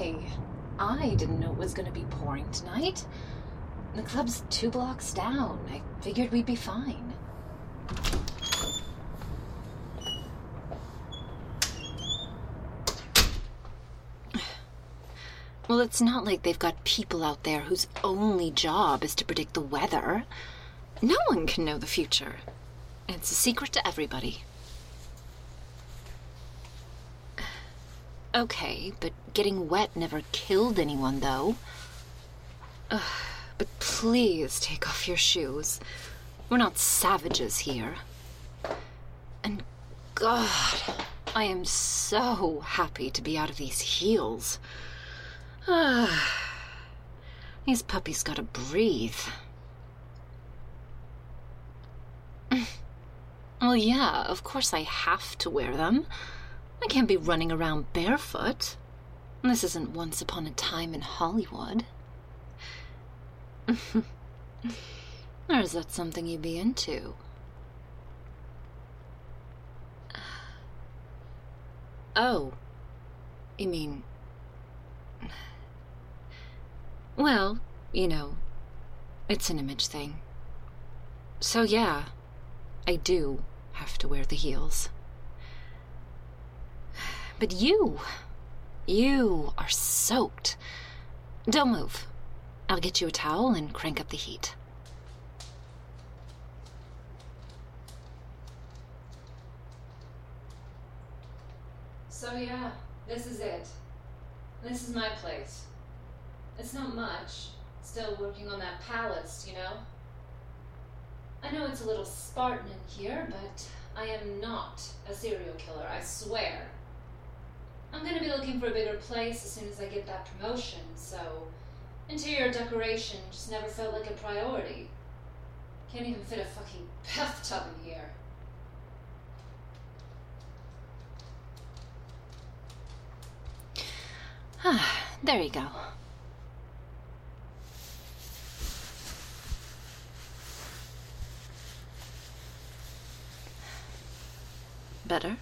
Hey, I didn't know it was going to be pouring tonight. The club's 2 blocks down. I figured we'd be fine. Well, it's not like they've got people out there whose only job is to predict the weather. No one can know the future. It's a secret to everybody. Okay, but getting wet never killed anyone, though. But please take off your shoes. We're not savages here. And God, I am so happy to be out of these heels. These puppies gotta breathe. Well, yeah, of course I have to wear them. I can't be running around barefoot. This isn't Once Upon a Time in Hollywood. Or is that something you'd be into? Oh, you mean... Well, you know, it's an image thing. So yeah, I do have to wear the heels. But you are soaked. Don't move. I'll get you a towel and crank up the heat. So yeah, this is it. This is my place. It's not much. Still working on that palace, you know? I know it's a little Spartan in here, but I am not a serial killer, I swear. I'm gonna be looking for a bigger place as soon as I get that promotion, so interior decoration just never felt like a priority. Can't even fit a fucking bathtub in here. There you go. Better?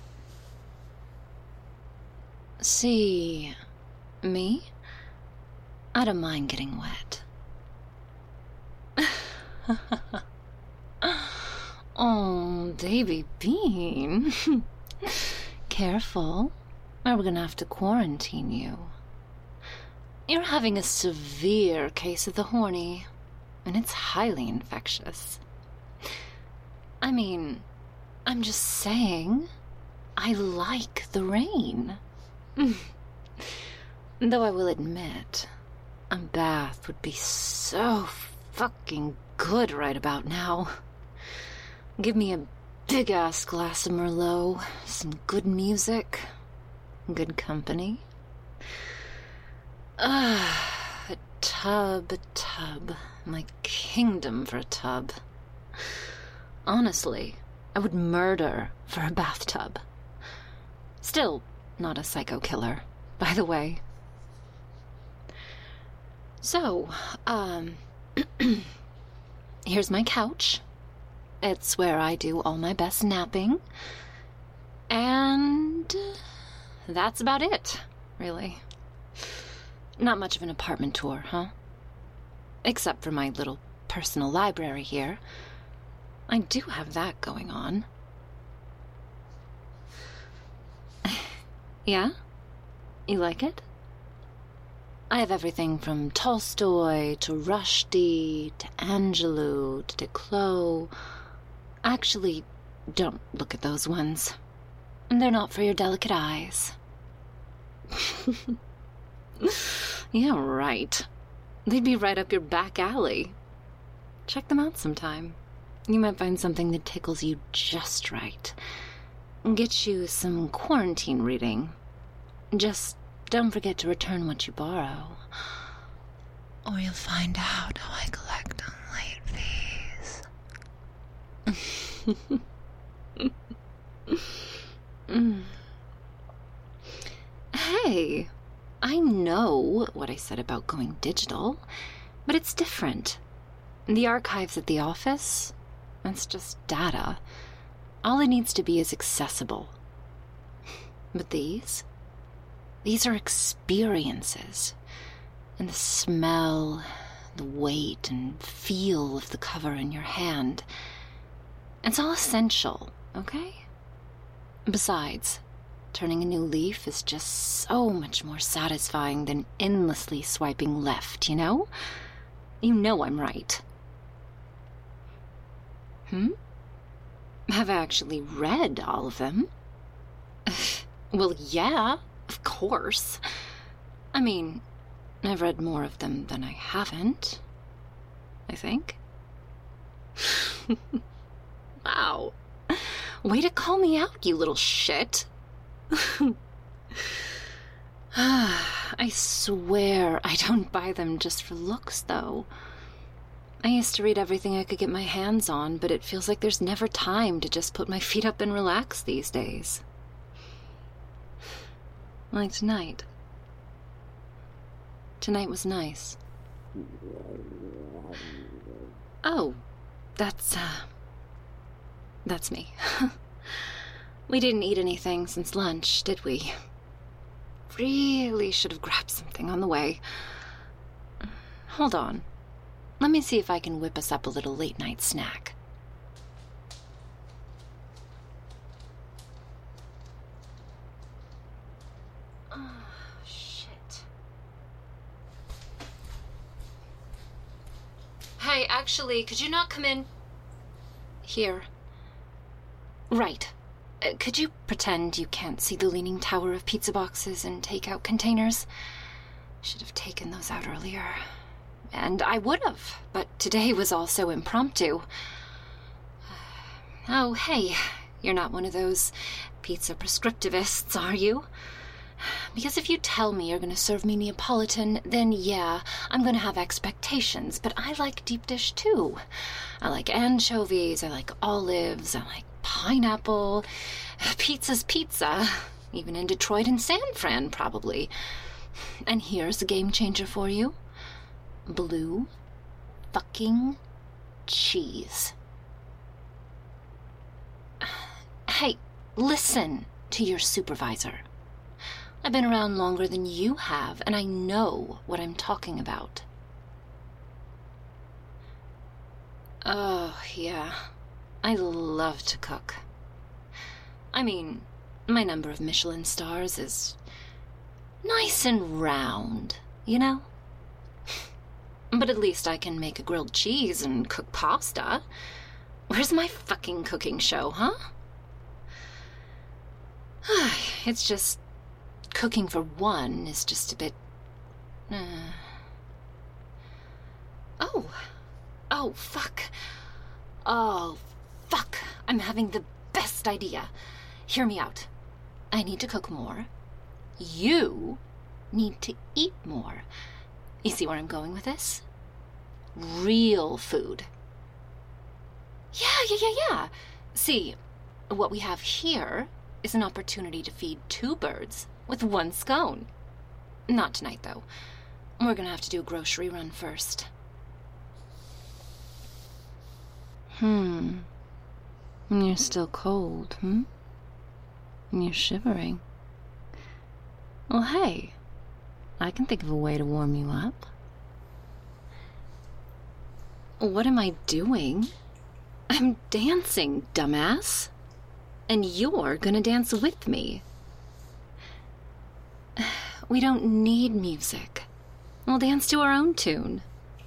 See, me? I don't mind getting wet. Oh, baby bean. Careful, or we're gonna have to quarantine you. You're having a severe case of the horny, and it's highly infectious. I mean, I'm just saying, I like the rain. Though I will admit, a bath would be so fucking good right about now. Give me a big-ass glass of Merlot, some good music, good company. A tub, my kingdom for a tub. Honestly, I would murder for a bathtub. Still not a psycho killer, by the way. So, here's my couch. It's where I do all my best napping. And that's about it, really. Not much of an apartment tour, huh? Except for my little personal library here. I do have that going on. Yeah? You like it? I have everything from Tolstoy to Rushdie to Angelou to Duclos. Actually, don't look at those ones. They're not for your delicate eyes. Yeah, right. They'd be right up your back alley. Check them out sometime. You might find something that tickles you just right. Get you some quarantine reading. Just don't forget to return what you borrow, or you'll find out how I collect on late fees. Hey, I know what I said about going digital, but it's different. The archives at the office, that's just data. All it needs to be is accessible. But these? These are experiences. And the smell, the weight and feel of the cover in your hand. It's all essential, okay? Besides, turning a new leaf is just so much more satisfying than endlessly swiping left, you know? You know I'm right. Have I actually read all of them? Well, yeah, of course. I mean, I've read more of them than I haven't, I think. Wow. Way to call me out, you little shit. I swear I don't buy them just for looks, though. I used to read everything I could get my hands on, but it feels like there's never time to just put my feet up and relax these days. Like tonight. Tonight was nice. Oh, that's me. We didn't eat anything since lunch, did we? Really should have grabbed something on the way. Hold on. Let me see if I can whip us up a little late-night snack. Oh, shit. Hey, actually, could you not come in? Here. Right. Could you pretend you can't see the leaning tower of pizza boxes and takeout containers? Should have taken those out earlier. And I would have, but today was all so impromptu. Oh, hey, you're not one of those pizza prescriptivists, are you? Because if you tell me you're going to serve me Neapolitan, then yeah, I'm going to have expectations, but I like deep dish too. I like anchovies, I like olives, I like pineapple. Pizza's pizza, even in Detroit and San Fran, probably. And here's a game changer for you. Blue fucking cheese. Hey, listen to your supervisor. I've been around longer than you have, and I know what I'm talking about. Oh, yeah. I love to cook. I mean, my number of Michelin stars is nice and round, you know? But at least I can make a grilled cheese and cook pasta. Where's my fucking cooking show, huh? It's just... cooking for one is just a bit... Oh, fuck. Oh, fuck. I'm having the best idea. Hear me out. I need to cook more. You need to eat more. You see where I'm going with this? Real food. Yeah. See, what we have here is an opportunity to feed two birds with one scone. Not tonight, though. We're gonna have to do a grocery run first. You're still cold, You're shivering. Well, hey, I can think of a way to warm you up. What am I doing? I'm dancing, dumbass. And you're gonna dance with me. We don't need music. We'll dance to our own tune.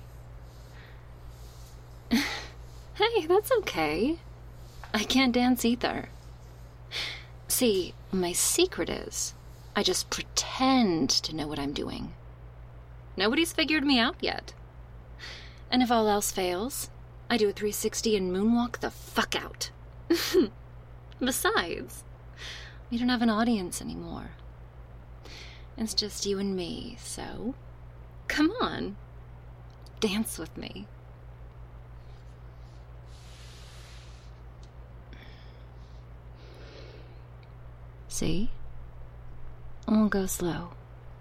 Hey, that's okay. I can't dance either. See, my secret is I just pretend to know what I'm doing. Nobody's figured me out yet. And if all else fails, I do a 360 and moonwalk the fuck out. Besides, we don't have an audience anymore. It's just you and me, so come on, dance with me. See? We'll go slow.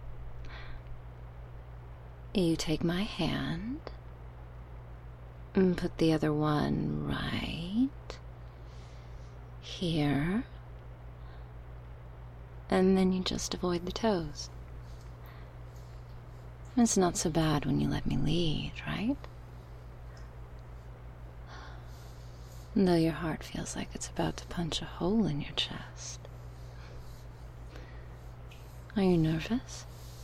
You take my hand and put the other one right here. and then you just avoid the toes. It's not so bad when you let me lead, right? Though your heart feels like it's about to punch a hole in your chest. Are you nervous?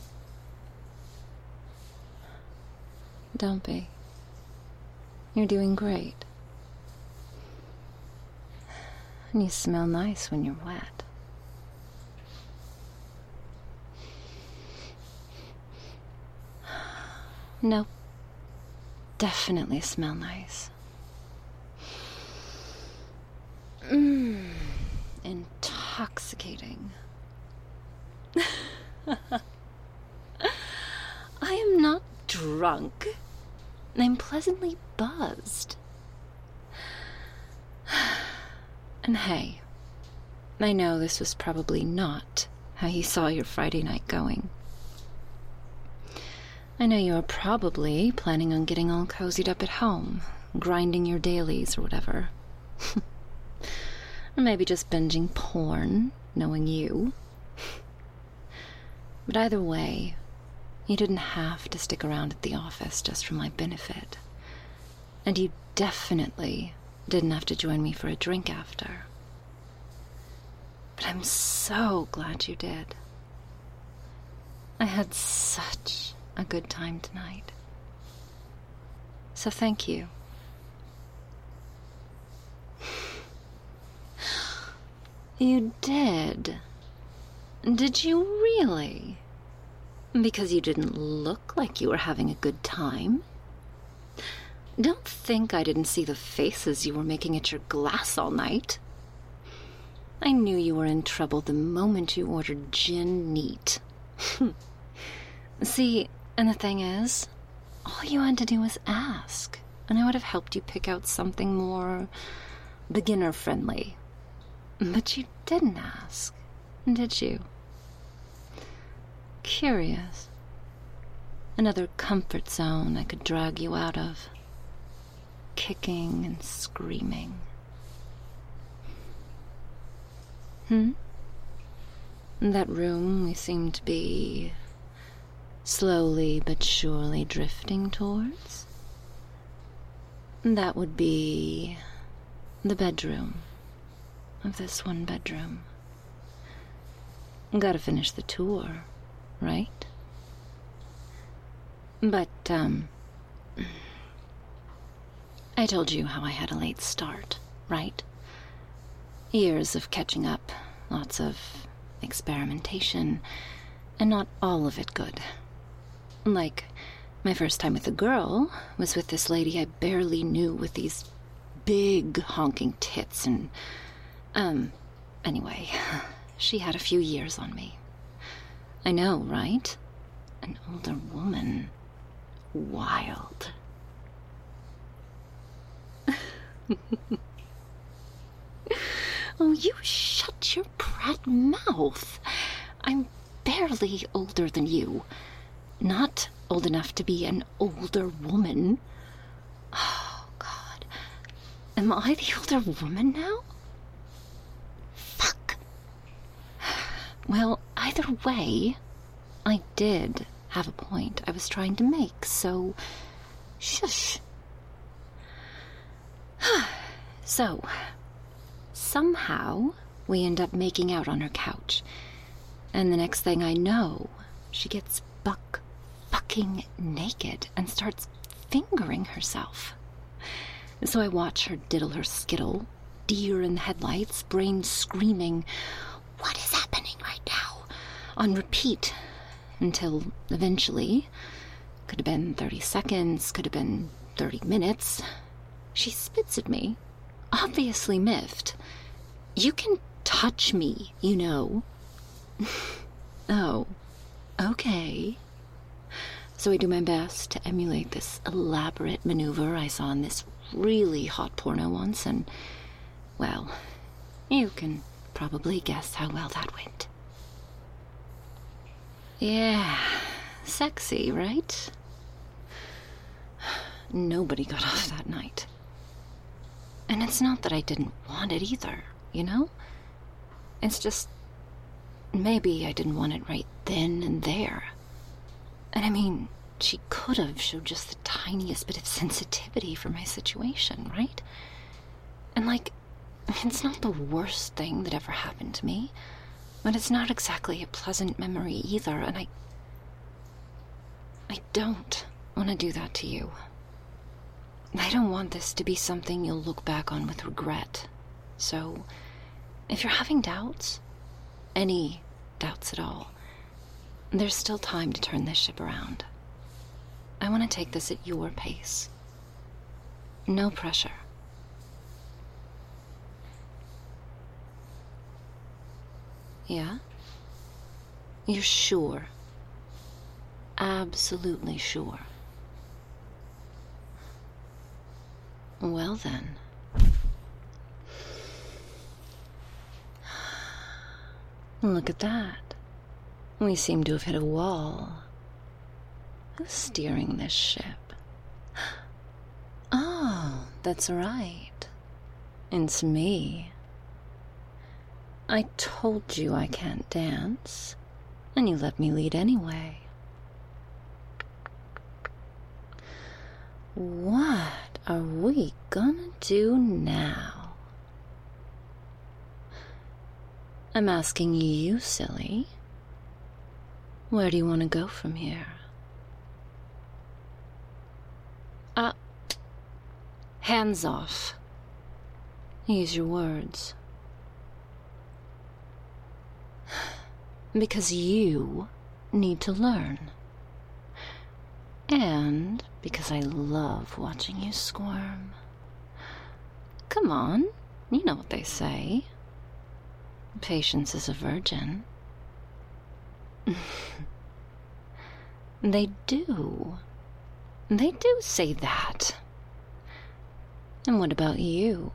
Don't be. You're doing great. And you smell nice when you're wet. Nope. Definitely smell nice. Intoxicating. I am not drunk. I'm pleasantly buzzed. And hey, I know this was probably not how you saw your Friday night going. I know you're probably planning on getting all cozied up at home, grinding your dailies or whatever. Or maybe just binging porn, knowing you. But either way, you didn't have to stick around at the office just for my benefit. And you definitely didn't have to join me for a drink after. But I'm so glad you did. I had such a good time tonight. So thank you. You did? Did you really? Because you didn't look like you were having a good time. Don't think I didn't see the faces you were making at your glass all night. I knew you were in trouble the moment you ordered gin neat. See, and the thing is, all you had to do was ask, and I would have helped you pick out something more beginner-friendly. But you didn't ask, did you? Curious. Another comfort zone I could drag you out of. Kicking and screaming. That room we seem to be slowly but surely drifting towards? That would be the bedroom of this one bedroom. Gotta finish the tour, right? But, I told you how I had a late start, right? Years of catching up, lots of experimentation, and not all of it good. Like, my first time with a girl was with this lady I barely knew with these big honking tits and, anyway, she had a few years on me. I know, right? An older woman. Wild. Oh, you shut your brat mouth. I'm barely older than you. Not old enough to be an older woman. Oh, God. Am I the older woman now? Fuck. Well, either way, I did have a point I was trying to make, so shush. So, somehow, we end up making out on her couch. And the next thing I know, she gets buck fucking naked and starts fingering herself. So I watch her diddle her skittle, deer in the headlights, brain screaming, "What is happening right now?" on repeat, until eventually, could have been 30 seconds, could have been 30 minutes, she spits at me, obviously miffed. "You can touch me, you know." Oh, okay. So I do my best to emulate this elaborate maneuver I saw in this really hot porno once, and, well, you can probably guess how well that went. Yeah, sexy, right? Nobody got off that night. And it's not that I didn't want it either, you know? It's just, maybe I didn't want it right then and there. And I mean, she could have showed just the tiniest bit of sensitivity for my situation, right? And it's not the worst thing that ever happened to me, but it's not exactly a pleasant memory either, and I don't want to do that to you. I don't want this to be something you'll look back on with regret. So, if you're having doubts, any doubts at all, there's still time to turn this ship around. I want to take this at your pace. No pressure. Yeah? You're sure? Absolutely sure. Well then. Look at that. We seem to have hit a wall. Who's steering this ship? Oh, that's right. It's me. I told you I can't dance, and you let me lead anyway. What are we gonna do now? I'm asking you, silly. Where do you want to go from here? Hands off. Use your words. Because you need to learn. And because I love watching you squirm. Come on, you know what they say. Patience is a virgin. They do. They do say that. And what about you?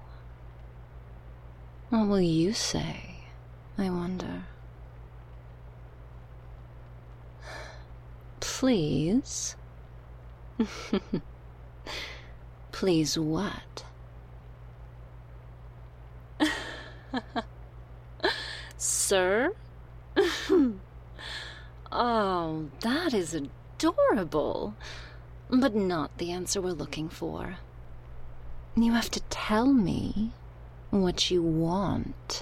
What will you say, I wonder? Please? Please what? Sir? Oh, that is adorable. But not the answer we're looking for. You have to tell me what you want.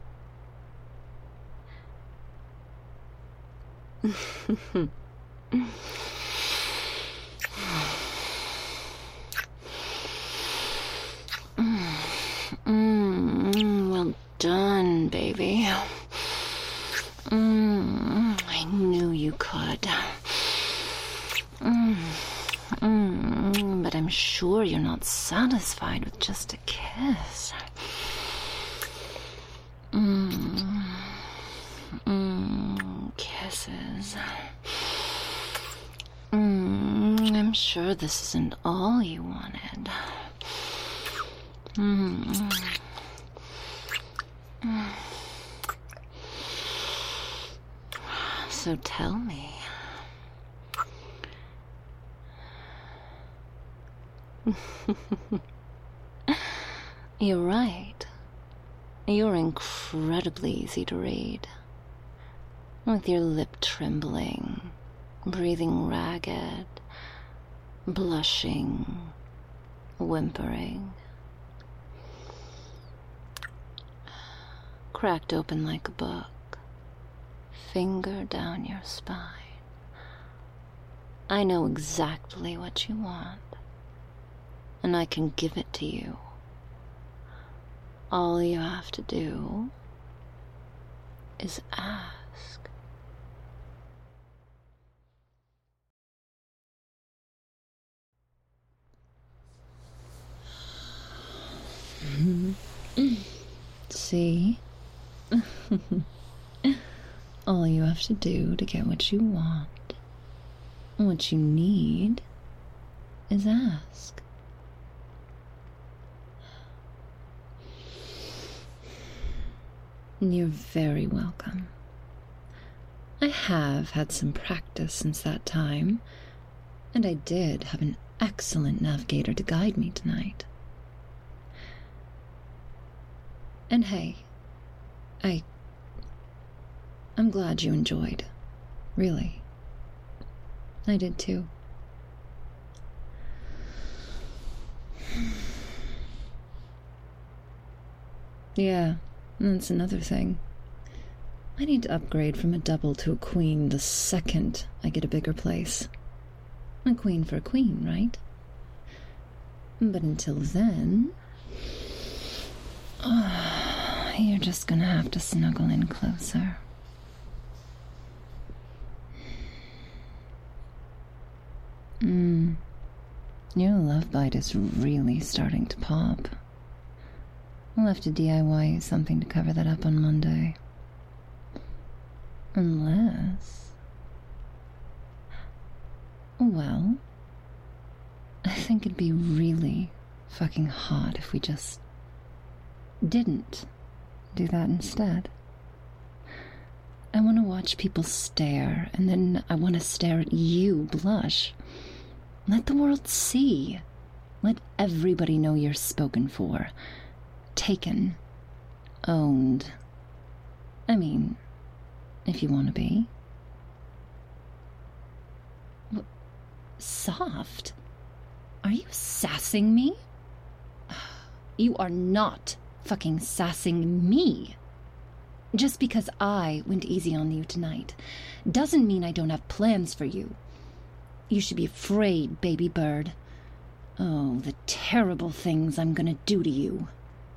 Well done, baby. I knew you could. But I'm sure you're not satisfied with just a kiss. Kisses. I'm sure this isn't all you wanted. So tell me. You're right. You're incredibly easy to read. With your lip trembling, breathing ragged, blushing, whimpering. Cracked open like a book, finger down your spine. I know exactly what you want, and I can give it to you. All you have to do is ask. See? All you have to do to get what you want, what you need, is ask. You're very welcome. I have had some practice since that time, and I did have an excellent navigator to guide me tonight. And hey, I'm glad you enjoyed. Really. I did too. Yeah, that's another thing. I need to upgrade from a double to a queen the second I get a bigger place. A queen for a queen, right? But until then... you're just gonna have to snuggle in closer. Your love bite is really starting to pop. We'll have to DIY you something to cover that up on Monday. Unless... Well, I think it'd be really fucking hot if we just didn't do that instead. I want to watch people stare, and then I want to stare at you blush. Let the world see. Let everybody know you're spoken for. Taken. Owned. I mean, if you want to be. Soft? Are you sassing me? You are not fucking sassing me. Just because I went easy on you tonight doesn't mean I don't have plans for you. You should be afraid, baby bird. Oh, the terrible things I'm gonna do to you.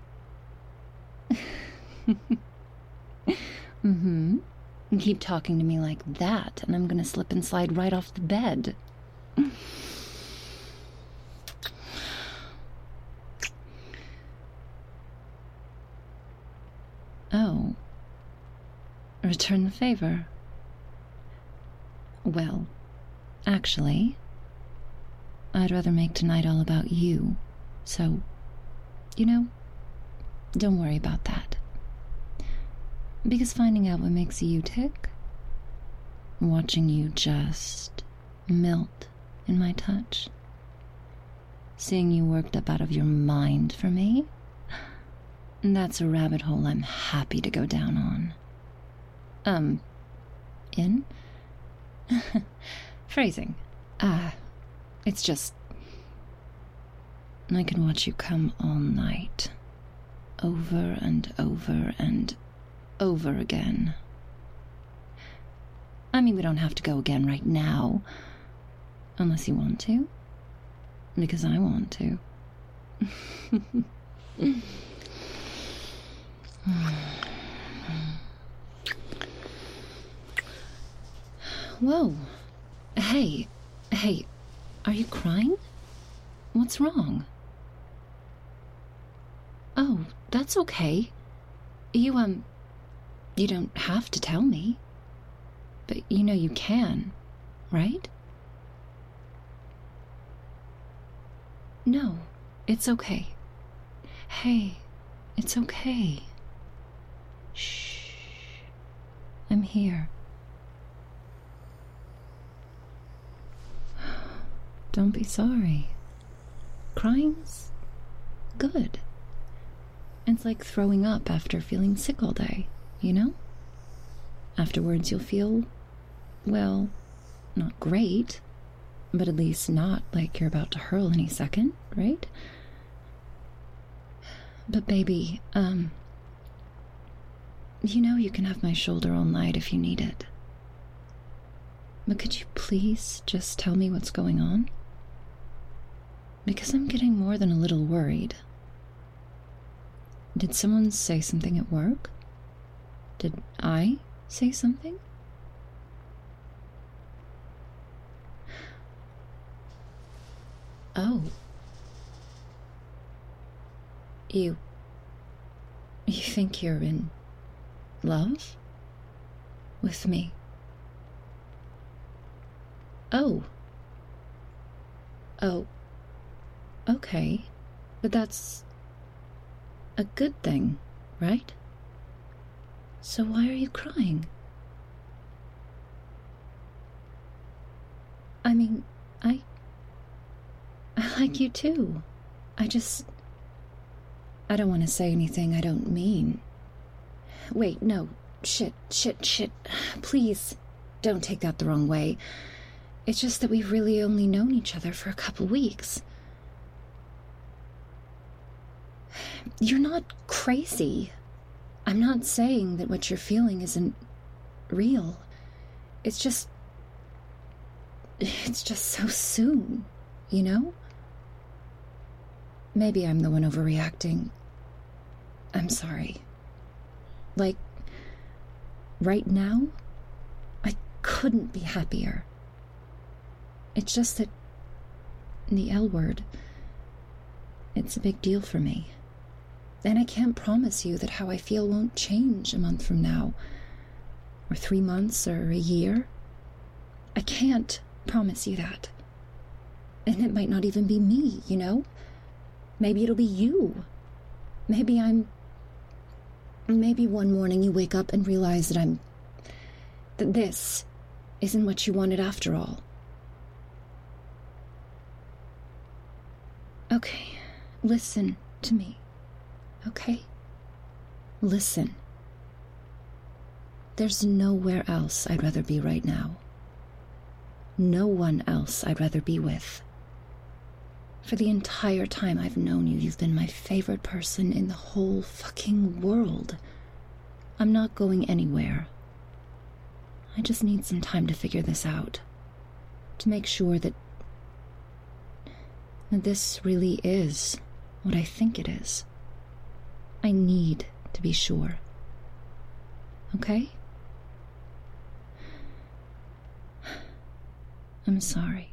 Keep talking to me like that, and I'm gonna slip and slide right off the bed. Oh. Return the favor. Well, actually, I'd rather make tonight all about you. So, don't worry about that. Because finding out what makes you tick, watching you just melt in my touch, seeing you worked up out of your mind for me, that's a rabbit hole I'm happy to go down on. In? Phrasing. It's just... I can watch you come all night. Over and over and over again. I mean, we don't have to go again right now. Unless you want to. Because I want to. Whoa. Hey, are you crying? What's wrong? Oh, that's okay. You don't have to tell me. But you can, right? No, it's okay. Hey, it's okay. Shh. I'm here. Don't be sorry. Crying's good. It's like throwing up after feeling sick all day, Afterwards you'll feel, well, not great, but at least not like you're about to hurl any second, right? But baby, you can have my shoulder all night if you need it. But could you please just tell me what's going on? Because I'm getting more than a little worried. Did someone say something at work? Did I say something? Oh. You think you're in love? With me? Oh. Okay. But that's a good thing, right? So why are you crying? I mean, I like you too. I don't want to say anything I don't mean. Wait, no, shit. Please, don't take that the wrong way. It's just that we've really only known each other for a couple weeks. You're not crazy. I'm not saying that what you're feeling isn't real. It's just so soon, you know? Maybe I'm the one overreacting. I'm sorry. Like, right now, I couldn't be happier. It's just that the L word, it's a big deal for me. And I can't promise you that how I feel won't change a month from now, or 3 months, or a year. I can't promise you that. And it might not even be me, you know? Maybe it'll be you. Maybe one morning you wake up and realize that this isn't what you wanted after all. Okay, listen to me, okay? Listen. There's nowhere else I'd rather be right now. No one else I'd rather be with. For the entire time I've known you, you've been my favorite person in the whole fucking world. I'm not going anywhere. I just need some time to figure this out. To make sure that this really is what I think it is. I need to be sure. Okay? I'm sorry.